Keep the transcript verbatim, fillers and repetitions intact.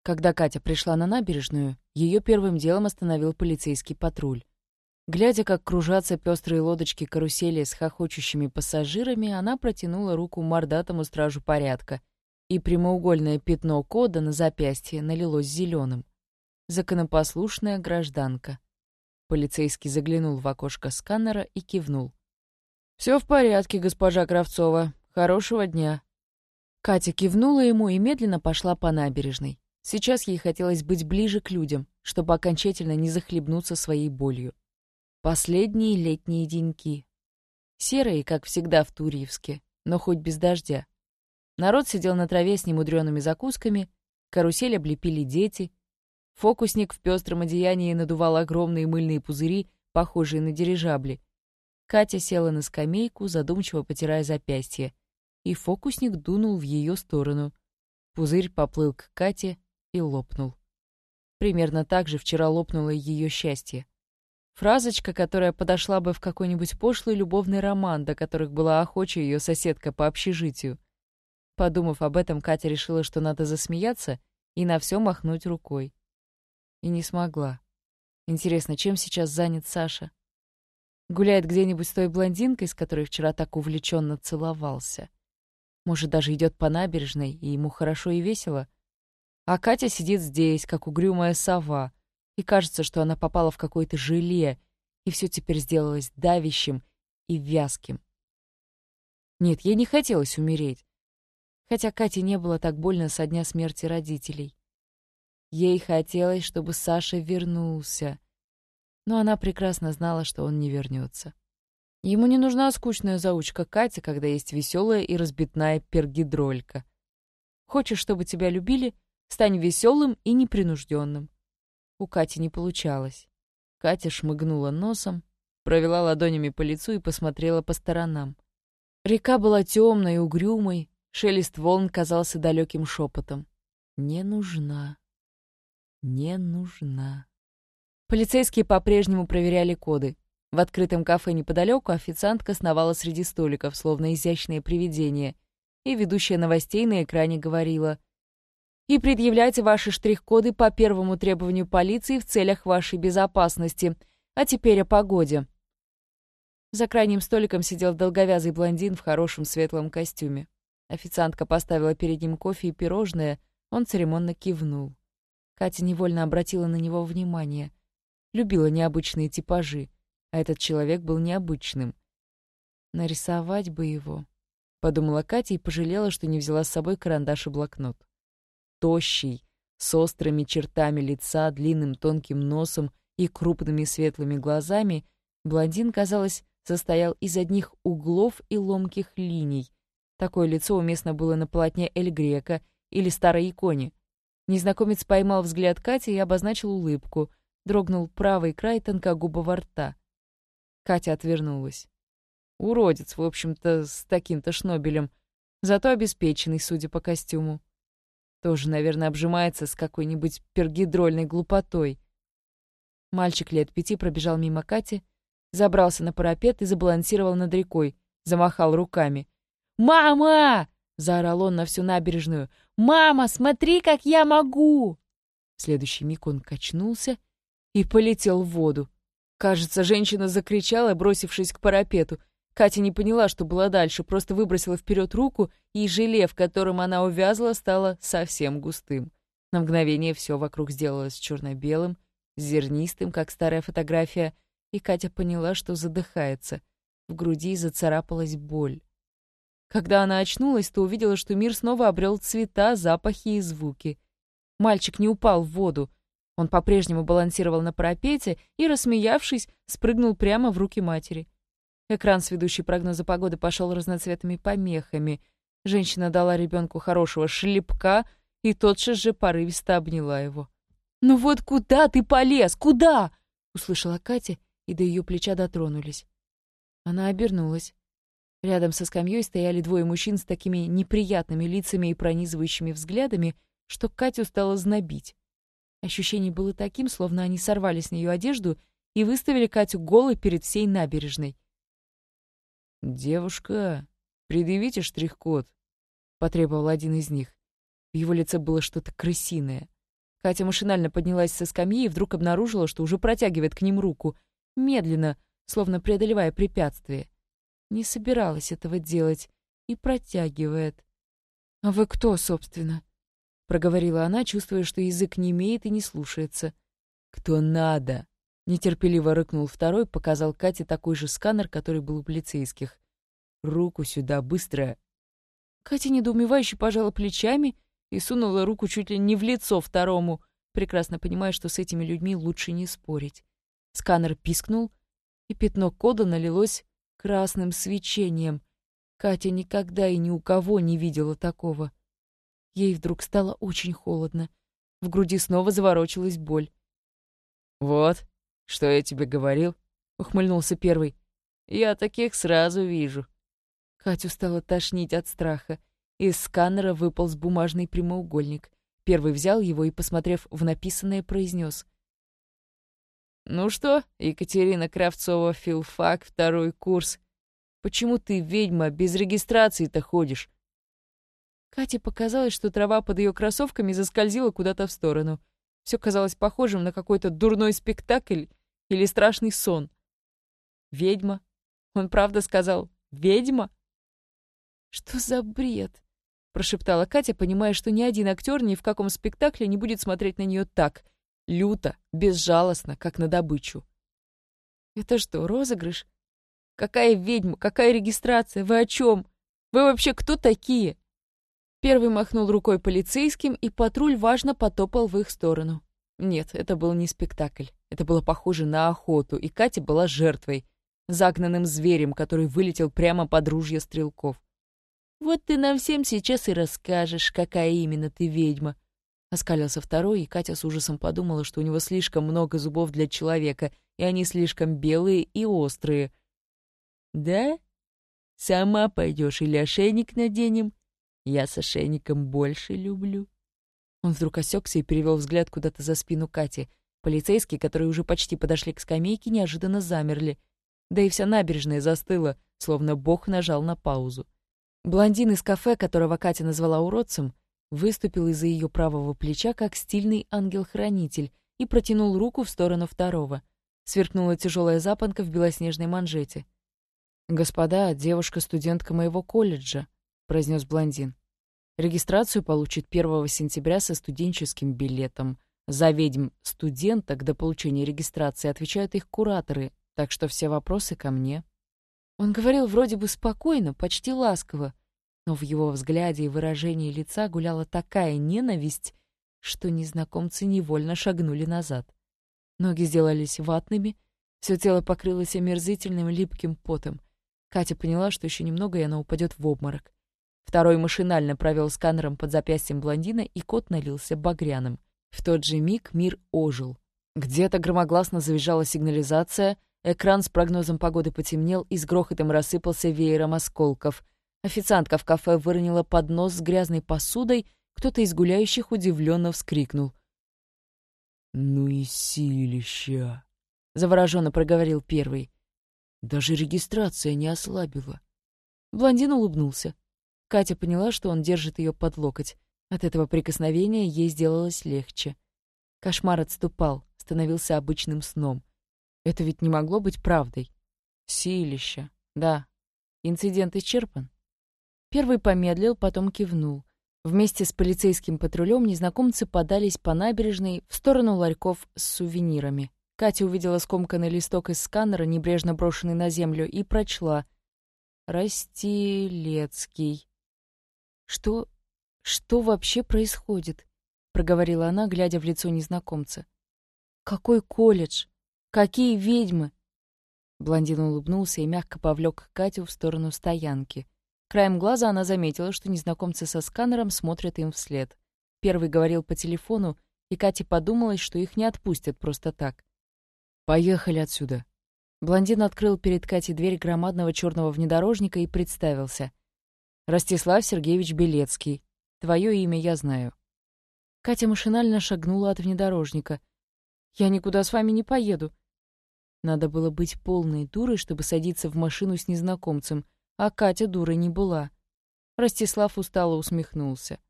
Когда Катя пришла на набережную, ее первым делом остановил полицейский патруль. Глядя, как кружатся пестрые лодочки карусели с хохочущими пассажирами, она протянула руку мордатому стражу порядка, и прямоугольное пятно кода на запястье налилось зеленым. Законопослушная гражданка. Полицейский заглянул в окошко сканера и кивнул. «Все в порядке, госпожа Кравцова. Хорошего дня». Катя кивнула ему и медленно пошла по набережной. Сейчас ей хотелось быть ближе к людям, чтобы окончательно не захлебнуться своей болью. Последние летние деньки. Серые, как всегда в Турьевске, но хоть без дождя. Народ сидел на траве с немудреными закусками, карусель облепили дети. Фокусник в пестром одеянии надувал огромные мыльные пузыри, похожие на дирижабли. Катя села на скамейку, задумчиво потирая запястье, и фокусник дунул в ее сторону. Пузырь поплыл к Кате и лопнул. Примерно так же вчера лопнуло ее счастье. Фразочка, которая подошла бы в какой-нибудь пошлый любовный роман, до которых была охоча ее соседка по общежитию. Подумав об этом, Катя решила, что надо засмеяться и на все махнуть рукой. И не смогла. Интересно, чем сейчас занят Саша? Гуляет где-нибудь с той блондинкой, с которой вчера так увлеченно целовался? Может, даже идет по набережной, и ему хорошо и весело? А Катя сидит здесь, как угрюмая сова, и кажется, что она попала в какое-то желе, и все теперь сделалось давящим и вязким. Нет, ей не хотелось умереть. Хотя Кате не было так больно со дня смерти родителей. Ей хотелось, чтобы Саша вернулся. Но она прекрасно знала, что он не вернется. Ему не нужна скучная заучка Катя, когда есть веселая и разбитная пергидролька. Хочешь, чтобы тебя любили, стань веселым и непринужденным. У Кати не получалось. Катя шмыгнула носом, провела ладонями по лицу и посмотрела по сторонам. Река была темной и угрюмой, шелест волн казался далеким шепотом. Не нужна. Не нужна. Полицейские по-прежнему проверяли коды. В открытом кафе неподалеку официантка сновала среди столиков, словно изящное привидение, и ведущая новостей на экране говорила: «И предъявляйте ваши штрих-коды по первому требованию полиции в целях вашей безопасности. А теперь о погоде». За крайним столиком сидел долговязый блондин в хорошем светлом костюме. Официантка поставила перед ним кофе и пирожное, он церемонно кивнул. Катя невольно обратила на него внимание. Любила необычные типажи, а этот человек был необычным. «Нарисовать бы его», — подумала Катя и пожалела, что не взяла с собой карандаш и блокнот. Тощий, с острыми чертами лица, длинным тонким носом и крупными светлыми глазами, блондин, казалось, состоял из одних углов и ломких линий. Такое лицо уместно было на полотне Эль Греко или старой иконе. Незнакомец поймал взгляд Кати и обозначил улыбку. Дрогнул правый край тонкогубого рта. Катя отвернулась. Уродец, в общем-то, с таким-то шнобелем, зато обеспеченный, судя по костюму. Тоже, наверное, обжимается с какой-нибудь пергидрольной глупотой. Мальчик лет пяти пробежал мимо Кати, забрался на парапет и забалансировал над рекой, замахал руками. «Мама!» — заорал он на всю набережную. «Мама, смотри, как я могу!» В следующий миг он качнулся и полетел в воду. Кажется, женщина закричала, бросившись к парапету. Катя не поняла, что было дальше, просто выбросила вперед руку, и желе, в котором она увязла, стало совсем густым. На мгновение все вокруг сделалось черно-белым, зернистым, как старая фотография, и Катя поняла, что задыхается. В груди зацарапалась боль. Когда она очнулась, то увидела, что мир снова обрел цвета, запахи и звуки. Мальчик не упал в воду. Он по-прежнему балансировал на парапете и, рассмеявшись, спрыгнул прямо в руки матери. Экран с ведущей прогноза погоды пошел разноцветными помехами. Женщина дала ребенку хорошего шлепка и тотчас же порывисто обняла его. «Ну вот куда ты полез? Куда?» — услышала Катя, и до ее плеча дотронулись. Она обернулась. Рядом со скамьей стояли двое мужчин с такими неприятными лицами и пронизывающими взглядами, что Катю стало знобить. Ощущение было таким, словно они сорвали с нее одежду и выставили Катю голой перед всей набережной. «Девушка, предъявите штрих-код», — потребовал один из них. В его лице было что-то крысиное. Катя машинально поднялась со скамьи и вдруг обнаружила, что уже протягивает к ним руку. Медленно, словно преодолевая препятствие. Не собиралась этого делать. И протягивает. «А вы кто, собственно?» — проговорила она, чувствуя, что язык не имеет и не слушается. «Кто надо?» — нетерпеливо рыкнул второй, показал Кате такой же сканер, который был у полицейских. «Руку сюда, быстро!» Катя недоумевающе пожала плечами и сунула руку чуть ли не в лицо второму, прекрасно понимая, что с этими людьми лучше не спорить. Сканер пискнул, и пятно кода налилось красным свечением. Катя никогда и ни у кого не видела такого. Ей вдруг стало очень холодно. В груди снова заворочилась боль. «Вот, что я тебе говорил», — ухмыльнулся первый. «Я таких сразу вижу». Катю стало тошнить от страха. Из сканера выполз бумажный прямоугольник. Первый взял его и, посмотрев в написанное, произнес: «Ну что, Екатерина Кравцова, филфак, второй курс. Почему ты, ведьма, без регистрации-то ходишь?» Кате показалось, что трава под ее кроссовками заскользила куда-то в сторону. Все казалось похожим на какой-то дурной спектакль или страшный сон. «Ведьма? Он правда сказал «ведьма»?» «Что за бред?» — прошептала Катя, понимая, что ни один актер ни в каком спектакле не будет смотреть на нее так, люто, безжалостно, как на добычу. «Это что, розыгрыш? Какая ведьма? Какая регистрация? Вы о чем? Вы вообще кто такие?» Первый махнул рукой полицейским, и патруль важно потопал в их сторону. Нет, это был не спектакль. Это было похоже на охоту, и Катя была жертвой, загнанным зверем, который вылетел прямо под ружья стрелков. «Вот ты нам всем сейчас и расскажешь, какая именно ты ведьма», — оскалился второй, и Катя с ужасом подумала, что у него слишком много зубов для человека, и они слишком белые и острые. «Да? Сама пойдешь или ошейник наденем? Я с ошейником больше люблю». Он вдруг осекся и перевел взгляд куда-то за спину Кати. Полицейские, которые уже почти подошли к скамейке, неожиданно замерли. Да и вся набережная застыла, словно Бог нажал на паузу. Блондин из кафе, которого Катя назвала уродцем, выступил из-за ее правого плеча, как стильный ангел-хранитель, и протянул руку в сторону второго. Сверкнула тяжелая запонка в белоснежной манжете. «Господа, девушка-студентка моего колледжа», — произнес блондин. «Регистрацию получит первого сентября со студенческим билетом. За ведьм студенток до получения регистрации отвечают их кураторы, так что все вопросы ко мне». Он говорил вроде бы спокойно, почти ласково, но в его взгляде и выражении лица гуляла такая ненависть, что незнакомцы невольно шагнули назад. Ноги сделались ватными, все тело покрылось омерзительным липким потом. Катя поняла, что еще немного, и она упадет в обморок. Второй машинально провел сканером под запястьем блондина, и кот налился багряным. В тот же миг мир ожил. Где-то громогласно завизжала сигнализация, экран с прогнозом погоды потемнел и с грохотом рассыпался веером осколков. Официантка в кафе выронила поднос с грязной посудой, кто-то из гуляющих удивленно вскрикнул. «Ну и силища!» — завороженно проговорил первый. «Даже регистрация не ослабила». Блондин улыбнулся. Катя поняла, что он держит ее под локоть. От этого прикосновения ей сделалось легче. Кошмар отступал, становился обычным сном. Это ведь не могло быть правдой. Силища. Да. Инцидент исчерпан. Первый помедлил, потом кивнул. Вместе с полицейским патрулем незнакомцы подались по набережной в сторону ларьков с сувенирами. Катя увидела скомканный листок из сканера, небрежно брошенный на землю, и прочла: «Растилецкий». «Что... что вообще происходит?» — проговорила она, глядя в лицо незнакомца. «Какой колледж? Какие ведьмы?» Блондин улыбнулся и мягко повлек Катю в сторону стоянки. Краем глаза она заметила, что незнакомцы со сканером смотрят им вслед. Первый говорил по телефону, и Кате подумалось, что их не отпустят просто так. «Поехали отсюда». Блондин открыл перед Катей дверь громадного черного внедорожника и представился. «Ростислав Сергеевич Белецкий. Твое имя я знаю». Катя машинально шагнула от внедорожника. «Я никуда с вами не поеду». Надо было быть полной дурой, чтобы садиться в машину с незнакомцем, а Катя дурой не была. Ростислав устало усмехнулся.